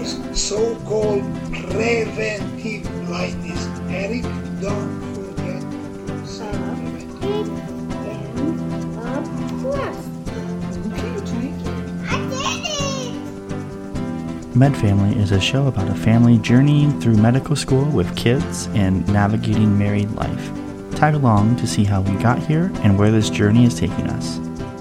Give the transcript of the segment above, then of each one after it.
so-called preventive blindness. Eric, don't forget to put some Med Family is a show about a family journeying through medical school with kids and navigating married life. Tag along to see how we got here and where this journey is taking us.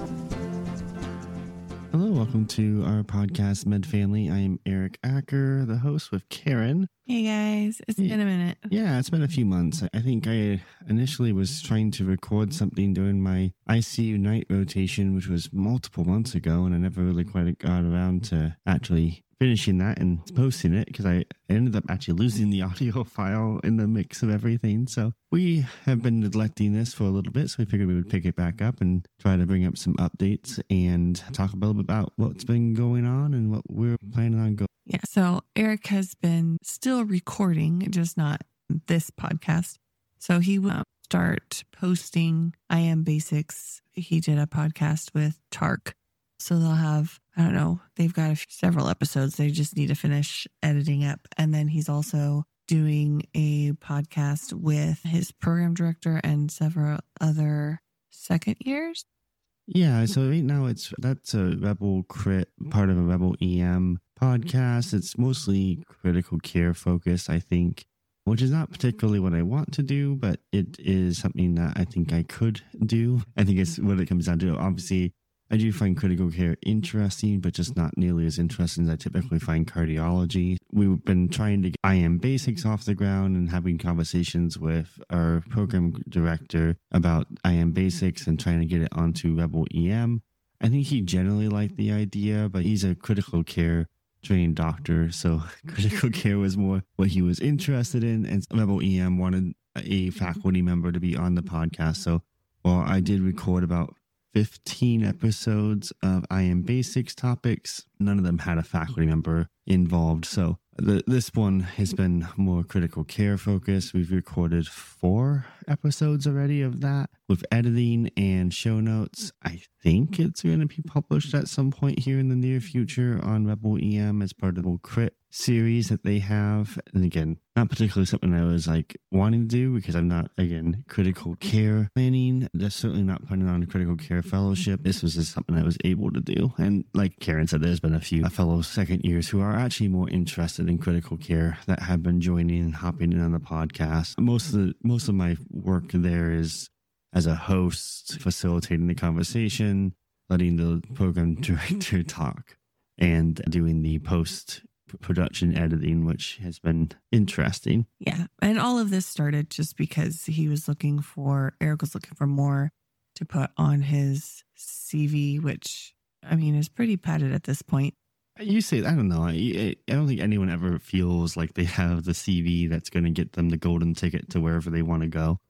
Hello, welcome to our podcast, Med Family. I am Eric Acker, the host with Karen. Hey guys, it's been a minute. Yeah, it's been a few months. I think I initially was trying to record something during my ICU night rotation, which was multiple months ago, and I never really quite got around to actually finishing that and posting it because I ended up actually losing the audio file in the mix of everything. So we have been neglecting this for a little bit, so we figured we would pick it back up and try to bring up some updates and talk a little bit about what's been going on and what we're planning on going. Yeah, so Eric has been still recording, just not this podcast. So he will start posting I Am Basics. He did a podcast with Tark. So they'll have, I don't know, they've got several episodes. They just need to finish editing up. And then he's also doing a podcast with his program director and several other second years. Yeah, so right now that's a Rebel Crit, part of a Rebel EM podcast. It's mostly critical care focused, I think, which is not particularly what I want to do, but it is something that I think I could do. I think it's what it comes down to. Obviously, I do find critical care interesting, but just not nearly as interesting as I typically find cardiology. We've been trying to get I Am Basics off the ground and having conversations with our program director about I Am Basics and trying to get it onto Rebel EM. I think he generally liked the idea, but he's a critical care trained doctor, so critical care was more what he was interested in, and Rebel EM wanted a faculty member to be on the podcast. So while I did record about 15 episodes of I Am Basics topics, none of them had a faculty member involved. So this one has been more critical care focused. We've recorded 4 episodes already of that with editing and show notes. I think it's going to be published at some point here in the near future on Rebel EM as part of the Crit series that they have. And again, not particularly something I was like wanting to do because I'm not, again, critical care planning. That's certainly not planning on a critical care fellowship. This was just something I was able to do. And like Karen said, there's been a few fellow second years who are actually more interested in critical care that have been joining and hopping in on the podcast. Most of my work there is as a host, facilitating the conversation, letting the program director talk, and doing the post-production editing, which has been interesting. Yeah, and all of this started just because Eric was looking for more to put on his CV, which, I mean, is pretty padded at this point. You say, I don't know. I don't think anyone ever feels like they have the CV that's going to get them the golden ticket to wherever they want to go.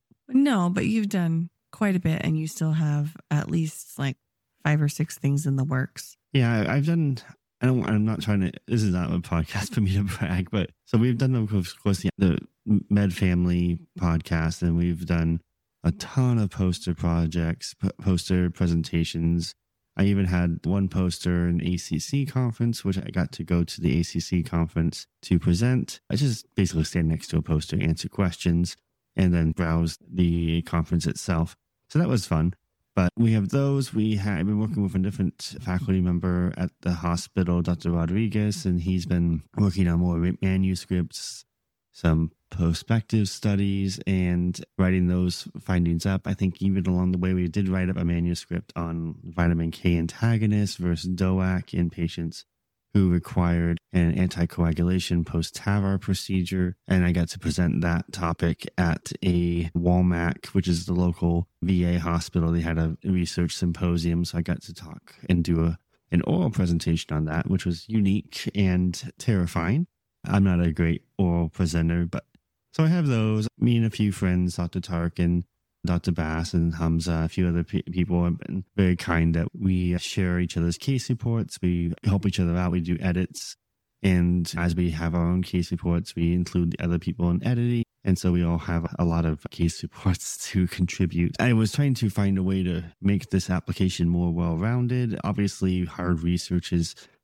No, but you've done quite a bit and you still have at least like 5 or 6 things in the works. Yeah, I've done, I'm not trying to, this is not a podcast for me to brag, but so we've done, of course, the Med Family podcast, and we've done a ton of poster projects, poster presentations. I even had one poster in ACC conference, which I got to go to the ACC conference to present. I just basically stand next to a poster, answer questions, and then browse the conference itself. So that was fun. But we have those. I've been working with a different faculty member at the hospital, Dr. Rodriguez, and he's been working on more manuscripts, some prospective studies, and writing those findings up. I think even along the way, we did write up a manuscript on vitamin K antagonist versus DOAC in patients who required an anticoagulation post-TAVR procedure. And I got to present that topic at a WALMAC, which is the local VA hospital. They had a research symposium, so I got to talk and do an oral presentation on that, which was unique and terrifying. I'm not a great oral presenter, but so I have those. Me and a few friends, Dr. Tark and Dr. Bass and Hamza, a few other people have been very kind that we share each other's case reports. We help each other out. We do edits. And as we have our own case reports, we include the other people in editing. And so we all have a lot of case reports to contribute. I was trying to find a way to make this application more well-rounded. Obviously, hard research is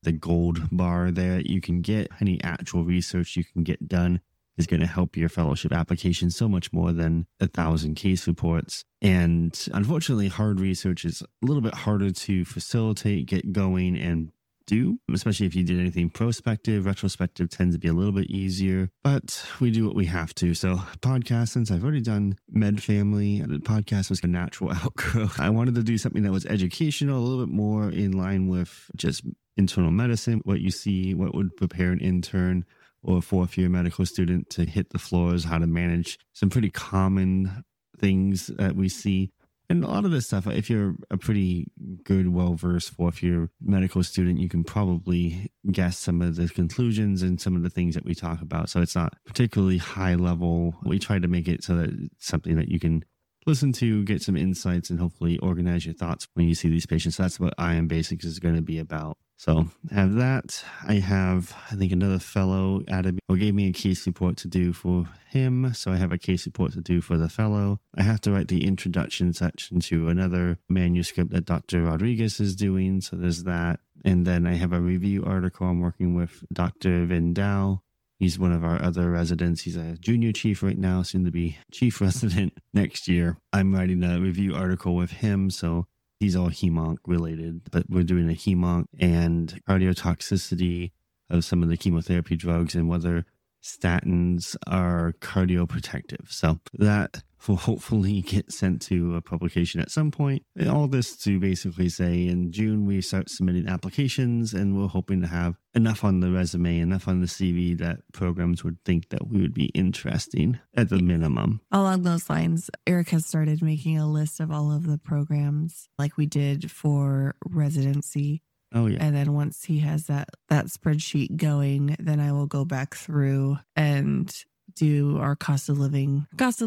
the gold bar there you can get. Any actual research you can get done is going to help your fellowship application so much more than 1,000 case reports. And unfortunately, hard research is a little bit harder to facilitate, get going, and do, especially if you did anything prospective. Retrospective tends to be a little bit easier, but we do what we have to. So podcast, since I've already done Med Family, the podcast was a natural outgrow. I wanted to do something that was educational, a little bit more in line with just internal medicine, what you see, what would prepare an intern or a fourth-year medical student to hit the floors, how to manage some pretty common things that we see. And a lot of this stuff, if you're a pretty good, well-versed fourth-year medical student, you can probably guess some of the conclusions and some of the things that we talk about. So it's not particularly high level. We try to make it so that it's something that you can listen to, get some insights, and hopefully organize your thoughts when you see these patients. So that's what I Am Basics is going to be about. So I have that. I have, I think, another fellow gave me a case report to do for him. So I have a case report to do for the fellow. I have to write the introduction section to another manuscript that Dr. Rodriguez is doing. So there's that. And then I have a review article I'm working with Dr. Vindal. He's one of our other residents. He's a junior chief right now, soon to be chief resident next year. I'm writing a review article with him. So he's all hemonc related, but we're doing a hemonc and cardiotoxicity of some of the chemotherapy drugs and whether statins are cardioprotective. So that will hopefully get sent to a publication at some point. And all this to basically say in June, we start submitting applications, and we're hoping to have enough on the resume, enough on the CV that programs would think that we would be interesting at the minimum. Along those lines, Eric has started making a list of all of the programs like we did for residency. Oh, yeah. And then once he has that spreadsheet going, then I will go back through and do our cost of living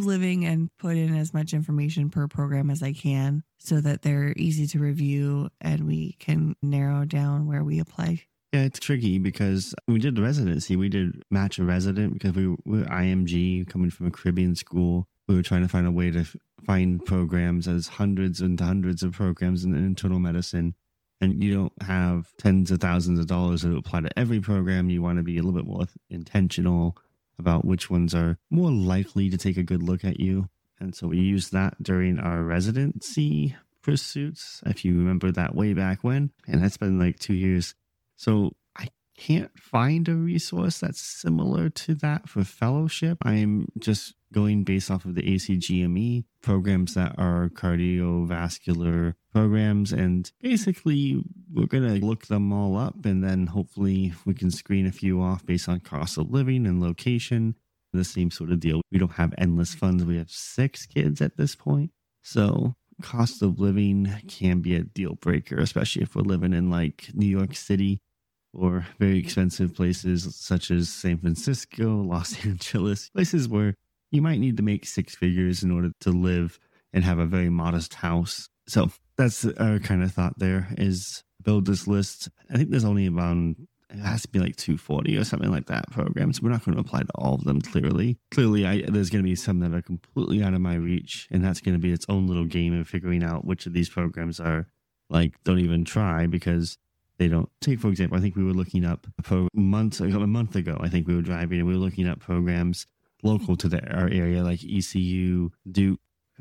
and put in as much information per program as I can so that they're easy to review and we can narrow down where we apply. Yeah, it's tricky because we did the residency. We did match a resident because we were IMG coming from a Caribbean school. We were trying to find a way to find programs as hundreds and hundreds of programs in internal medicine. And you don't have tens of thousands of dollars that apply to every program. You want to be a little bit more intentional about which ones are more likely to take a good look at you. And so we used that during our residency pursuits, if you remember that way back when. And that's been like 2 years. So I can't find a resource that's similar to that for fellowship. I'm just going based off of the ACGME programs that are cardiovascular programs. And basically, we're going to look them all up. And then hopefully we can screen a few off based on cost of living and location. The same sort of deal. We don't have endless funds. We have 6 kids at this point. So cost of living can be a deal breaker, especially if we're living in like New York City or very expensive places such as San Francisco, Los Angeles, places where you might need to make 6 figures in order to live and have a very modest house. So that's our kind of thought there is build this list. I think there's only about, it has to be like 240 or something like that programs. We're not going to apply to all of them, clearly. There's going to be some that are completely out of my reach, and that's going to be its own little game of figuring out which of these programs are like, don't even try because they don't take, for example, I think we were looking up a month ago, I think we were driving and we were looking up programs local to our area, like ECU, Duke,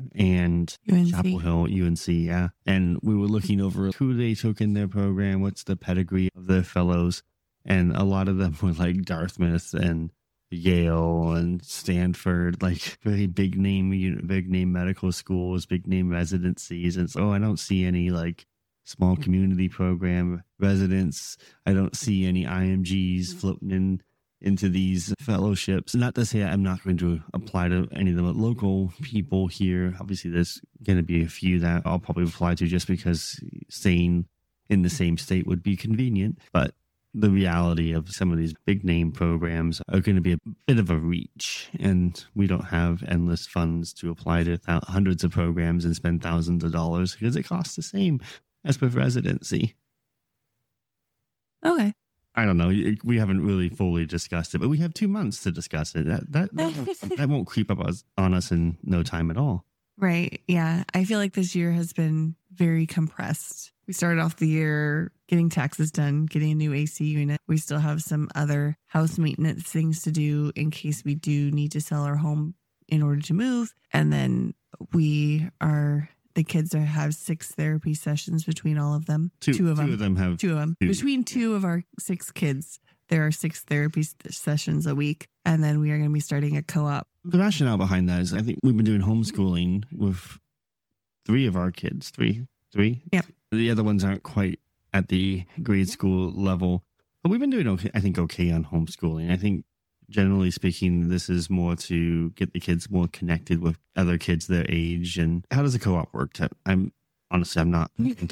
and UNC. Chapel Hill, UNC, yeah. And we were looking over who they took in their program, what's the pedigree of their fellows. And a lot of them were like Dartmouth and Yale and Stanford, like very big name medical schools, big name residencies. And so I don't see any like small community program residents. I don't see any IMGs floating into these fellowships. Not to say I'm not going to apply to any of the local people here. Obviously, there's going to be a few that I'll probably apply to just because staying in the same state would be convenient. But the reality of some of these big name programs are going to be a bit of a reach. And we don't have endless funds to apply to hundreds of programs and spend thousands of dollars because it costs the same as with residency. Okay. I don't know. We haven't really fully discussed it, but we have 2 months to discuss it. That won't creep up on us in no time at all. Right. Yeah. I feel like this year has been very compressed We started off the year getting taxes done, getting a new AC unit. We still have some other house maintenance things to do in case we do need to sell our home in order to move. And then the kids have 6 therapy sessions between all of them. Two of them. Between 2 of our 6 kids, there are 6 therapy sessions a week. And then we are going to be starting a co-op. The rationale behind that is I think we've been doing homeschooling with 3 of our kids. Three? Yep. The other ones aren't quite at the grade school level. But we've been doing okay on homeschooling. I think generally speaking, this is more to get the kids more connected with other kids their age. And how does a co-op work? I'm not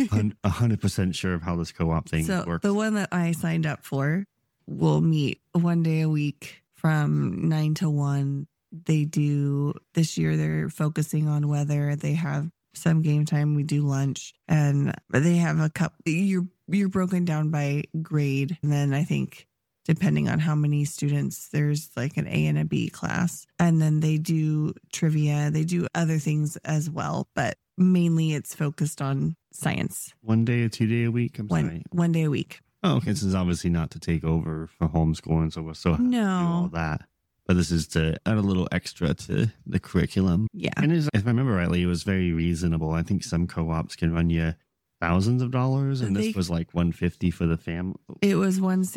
100% sure of how this co-op thing works. The one that I signed up for will meet 1 day a week from 9 to 1. They do this year. They're focusing on weather. They have some game time. We do lunch, and they have a couple. You're broken down by grade, and then I think depending on how many students, there's like an A and a B class, and then they do trivia. They do other things as well, but mainly it's focused on science. 1 day or 2 day a week. One day a week. Oh, okay. This is obviously not to take over for homeschooling, so we're still having to do all that. But this is to add a little extra to the curriculum. Yeah. And if I remember rightly, it was very reasonable. I think some co-ops can run you thousands of dollars, and this was like $150 for the family. It was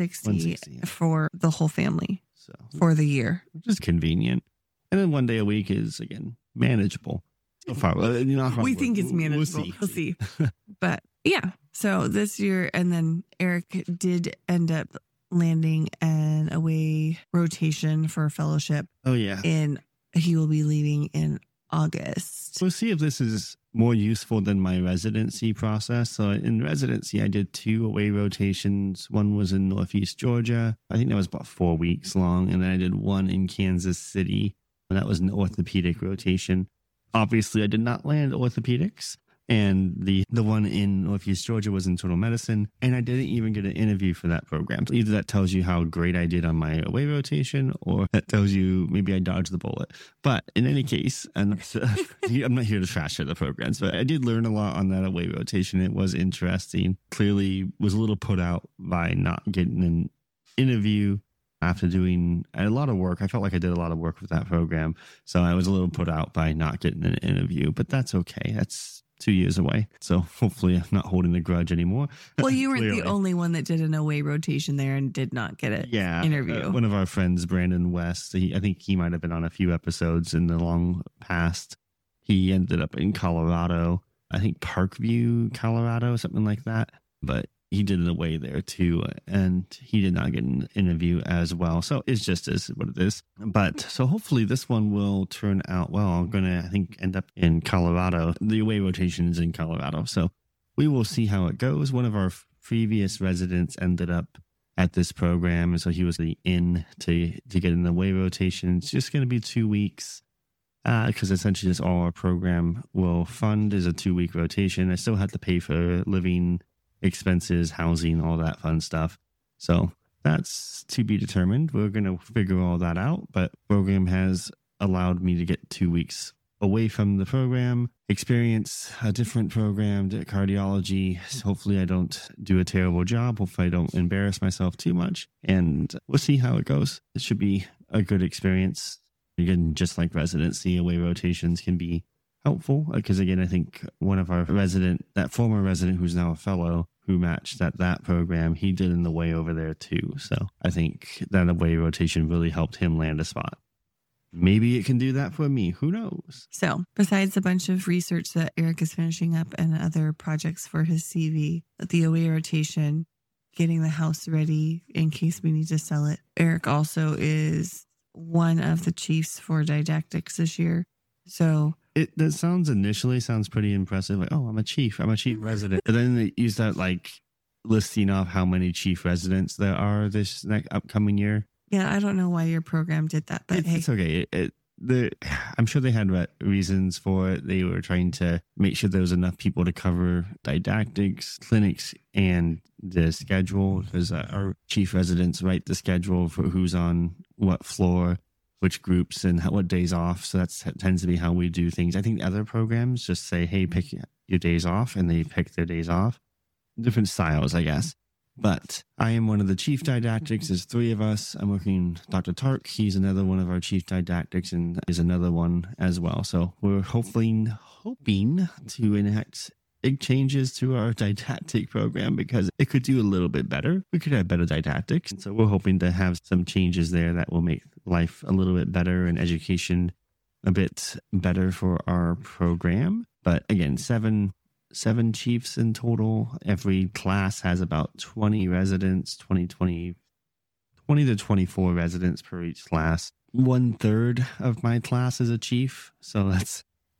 $160 for the whole family for the year. Which is convenient. And then 1 day a week is, again, manageable. So far, we think it's manageable. We'll see. But yeah, so this year, and then Eric did end up landing an away rotation for fellowship. Oh, yeah. And he will be leaving in August. We'll see if this is more useful than my residency process. So in residency, I did 2 away rotations. One was in Northeast Georgia. I think that was about 4 weeks long. And then I did 1 in Kansas City. And that was an orthopedic rotation. Obviously, I did not land orthopedics. And the one in Northeast Georgia was internal medicine. And I didn't even get an interview for that program. So either that tells you how great I did on my away rotation, or that tells you maybe I dodged the bullet. But in any case, and I'm not here to trash the programs, but I did learn a lot on that away rotation. It was interesting. Clearly was a little put out by not getting an interview after doing a lot of work. I felt like I did a lot of work with that program. So I was a little put out by not getting an interview, but that's okay. That's 2 years away. So hopefully I'm not holding a grudge anymore. Well, you weren't the only one that did an away rotation there and did not get an interview. One of our friends, Brandon West, I think he might have been on a few episodes in the long past. He ended up in Colorado, I think Parkview, Colorado, something like that. But he did an away there too, and he did not get an interview as well. So it's just what it is. But so hopefully this one will turn out well. I'm going to, I think, end up in Colorado. The away rotation is in Colorado. So we will see how it goes. One of our previous residents ended up at this program. And so he was the in to get an away rotation. It's just going to be 2 weeks. Because essentially that's all our program will fund is a 2-week rotation. I still have to pay for living expenses, housing, all that fun stuff. So that's to be determined. We're going to figure all that out. But program has allowed me to get 2 weeks away from the program, experience a different program, cardiology. Hopefully I don't do a terrible job. Hopefully I don't embarrass myself too much. And we'll see how it goes. It should be a good experience. Again, just like residency, away rotations can be helpful. Because again, I think one of our that former resident who's now a fellow who matched at that program, he did an away over there too. So I think that away rotation really helped him land a spot. Maybe it can do that for me. Who knows? So besides a bunch of research that Eric is finishing up and other projects for his CV, the away rotation, getting the house ready in case we need to sell it. Eric also is one of the chiefs for didactics this year. So that initially sounds pretty impressive. Like, oh, I'm a chief resident. And then they use that like listing off how many chief residents there are this next upcoming year. Yeah, I don't know why your program did that, but it's okay. I'm sure they had reasons for it. They were trying to make sure there was enough people to cover didactics, clinics, and the schedule, because our chief residents write the schedule for who's on what floor, which groups, and what days off. So that tends to be how we do things. I think other programs just say, hey, pick your days off, and they pick their days off. different styles, I guess. But I am one of the chief didactics. There's 3 of us. I'm working Dr. Tark. He's another one of our chief didactics and is another one as well. So we're hoping to enact big changes to our didactic program because it could do a little bit better. We could have better didactics. And so we're hoping to have some changes there that will make life a little bit better and education a bit better for our program. But again, seven chiefs in total. Every class has about 20 residents, 20 to 24 residents per each class. 1/3 of my class is a chief. So that's,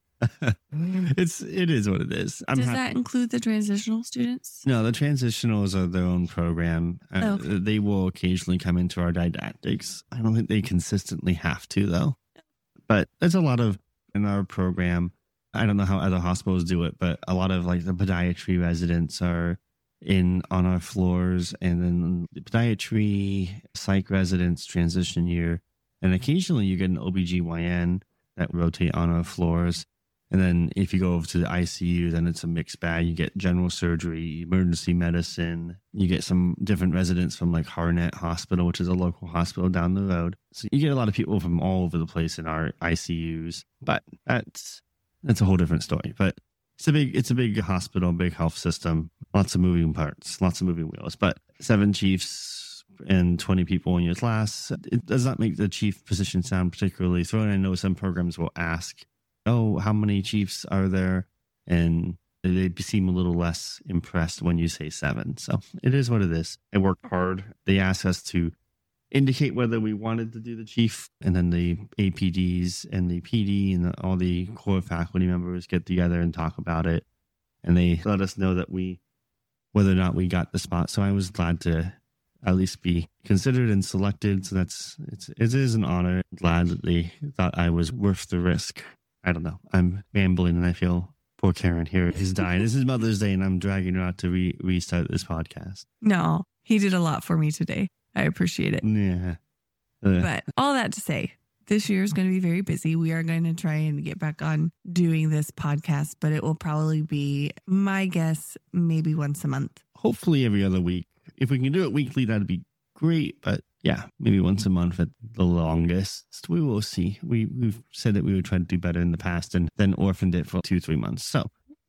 it is what it is. Does that include the transitional students? No, the transitionals are their own program. Okay. They will occasionally come into our didactics. I don't think they consistently have to, though. But there's a lot of, in our program, I don't know how other hospitals do it, but a lot of like the podiatry residents are on our floors, and then the podiatry psych residents transition year. And occasionally you get an OBGYN that rotate on our floors. And then if you go over to the ICU, then it's a mixed bag. You get general surgery, emergency medicine. You get some different residents from like Harnett Hospital, which is a local hospital down the road. So you get a lot of people from all over the place in our ICUs. But that's a whole different story. But it's a big hospital, big health system, lots of moving parts, lots of moving wheels. But 7 chiefs and 20 people in your class, it does not make the chief position sound particularly thrown. I know some programs will ask, oh, how many chiefs are there? And they seem a little less impressed when you say 7. So it is what it is. I worked hard. They asked us to indicate whether we wanted to do the chief, and then the APDs and the PD and all the core faculty members get together and talk about it. And they let us know that whether or not we got the spot. So I was glad to at least be considered and selected. So it is an honor. Glad that they thought I was worth the risk. I don't know. I'm rambling and I feel poor Karen here is dying. This is Mother's Day and I'm dragging her out to restart this podcast. No, he did a lot for me today. I appreciate it. Yeah. But all that to say, this year is going to be very busy. We are going to try and get back on doing this podcast, but it will probably be, my guess, maybe once a month. Hopefully every other week. If we can do it weekly, that'd be great. But yeah, maybe once a month at the longest. We will see. We've said that we would try to do better in the past and then orphaned it for 2-3 months. So,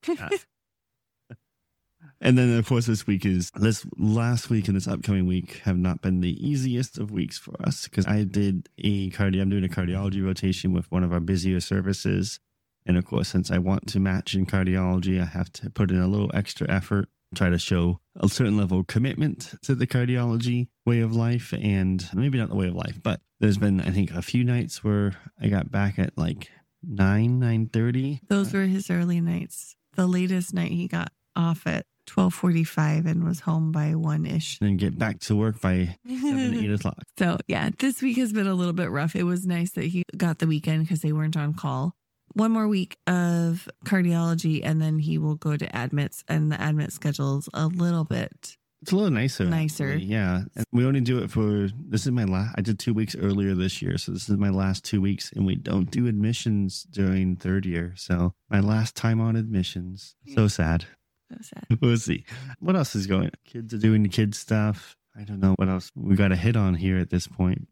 and then of course this last week and this upcoming week have not been the easiest of weeks for us because I'm doing a cardiology rotation with one of our busier services. And of course, since I want to match in cardiology, I have to put in a little extra effort, try to show a certain level of commitment to the cardiology way of life. And maybe not the way of life, but there's been, I think, a few nights where I got back at like 9:30. Those were his early nights. The latest night he got off at 12:45 and was home by 1-ish. And then get back to work by 7, 8 o'clock. So yeah, this week has been a little bit rough. It was nice that he got the weekend because they weren't on call. One more week of cardiology and then he will go to admits, and the admit schedule's a little bit... It's a little nicer. Nicer. Yeah. And we only do it I did 2 weeks earlier this year. So this is my last 2 weeks and we don't do admissions during third year. So my last time on admissions. So sad. So sad. We'll see. What else is going on? Kids are doing kid stuff. I don't know what else we got a hit on here at this point.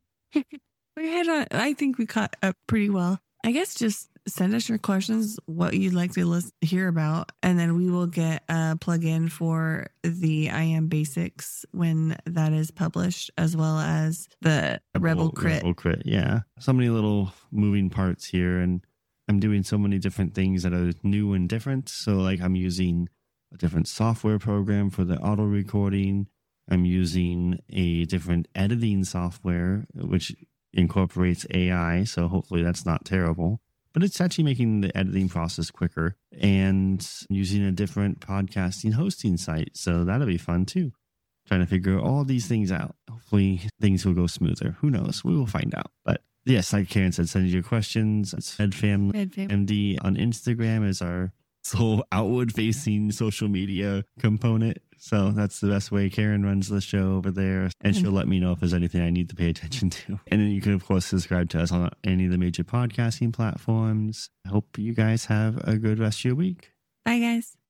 I think we caught up pretty well. I guess just send us your questions, what you'd like to hear about, and then we will get a plug-in for the I Am Basics when that is published, as well as the Rebel Crit. Rebel Crit, yeah. So many little moving parts here, and I'm doing so many different things that are new and different. So like I'm using a different software program for the auto recording. I'm using a different editing software, which incorporates AI. So hopefully that's not terrible. But it's actually making the editing process quicker, and using a different podcasting hosting site. So that'll be fun too. Trying to figure all these things out. Hopefully things will go smoother. Who knows? We will find out. But yes, like Karen said, send your questions. It's FedFamily MD on Instagram is our sole outward facing social media component. So that's the best way. Karen runs the show over there, and she'll let me know if there's anything I need to pay attention to. And then you can, of course, subscribe to us on any of the major podcasting platforms. I hope you guys have a good rest of your week. Bye, guys.